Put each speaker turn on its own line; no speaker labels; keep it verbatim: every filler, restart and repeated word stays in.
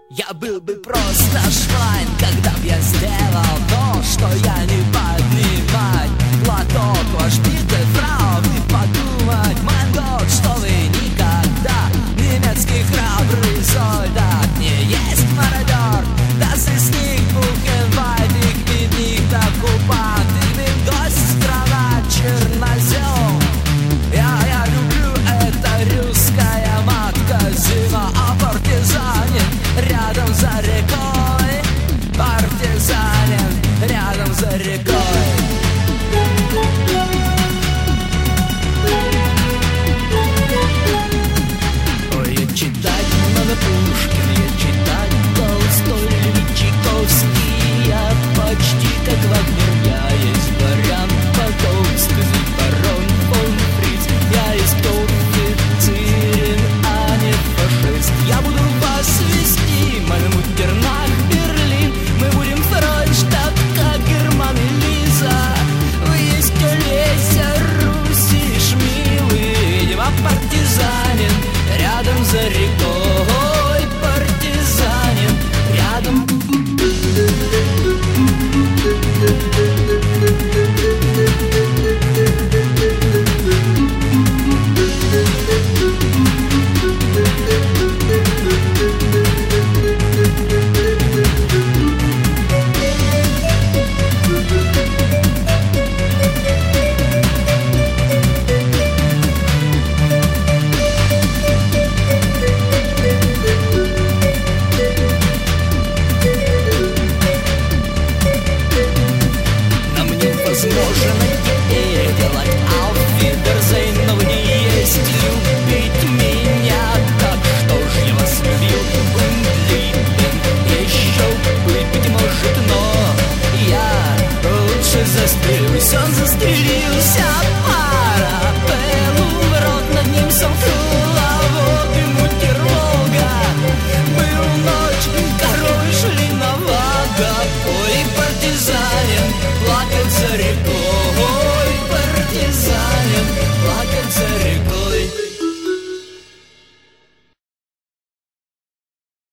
Я был бы просто швайн, когда б я сделал то, что я не поднимать платок ваш биты фрау, вы подумать, mein Gott, что вы никогда немецкий храбрый солдат не есть мародер. Das ist nicht Buchenwald, ich bin nicht оккупант, ich bin гость, страна чернозем. Я, я люблю это русская матка зима, а партизанин рядом за рекой, партизанин рядом за рекой. Ой, я читать надо Пушкин, я читать Толстой или Чайковский, я почти как Вагнер, я есть Барян Потовский, барон фон Фриц, я есть офицерин, а не фашист. Я буду вас вести, Мальмутернах, Берлин, мы будем Фройштадт, как Герман и Лиза. Вы есть Олеся, Руси, Шмилы, видимо, партизанин рядом за рекой, партизанин рядом. Возможно теперь делать ауфидерзейн, но вы не есть любить меня, так что ж я вас любил, Ундлибен, еще быть, быть может, но я лучше застрелюсь, он застрелил.